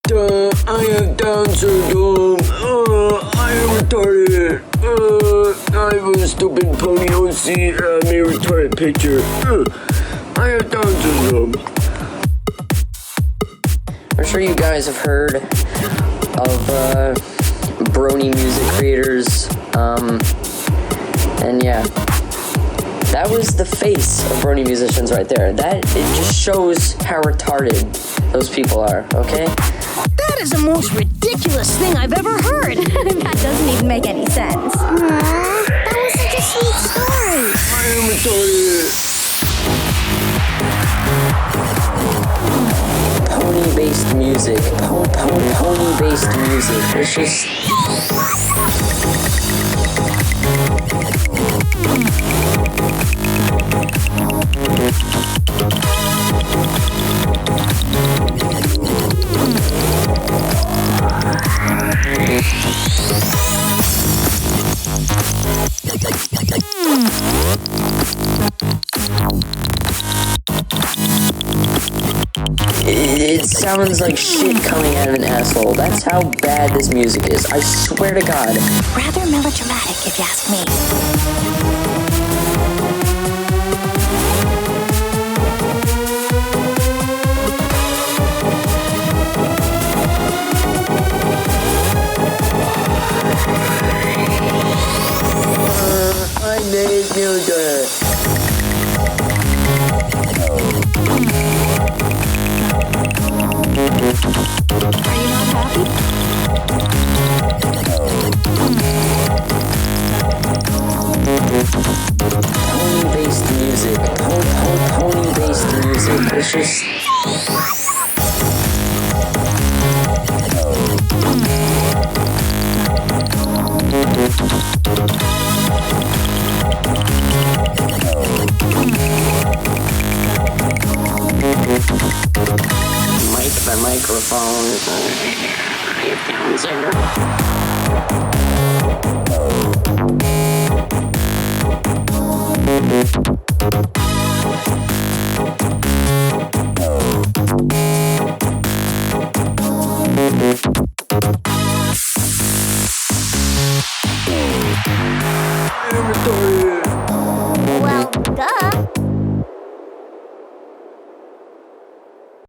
I have Down syndrome. I am retarded. I have a stupid pony OC. I'm a retarded picture. I have Down syndrome. I'm sure you guys have heard of brony music creators. And yeah, that was the face of brony musicians right there. It just shows how retarded those people are, okay? That is the most ridiculous thing I've ever heard. That doesn't even make any sense. That was such a sweet story. I am retarded. Pony-based music. Pony-based music. It's just... It sounds like shit coming out of an asshole. That's how bad this music is. I swear to God. Rather melodramatic, if you ask me. I made music. Are you not happy? Pony-based music. Pony-based music. It's just... Mike the microphone. Down syndrome.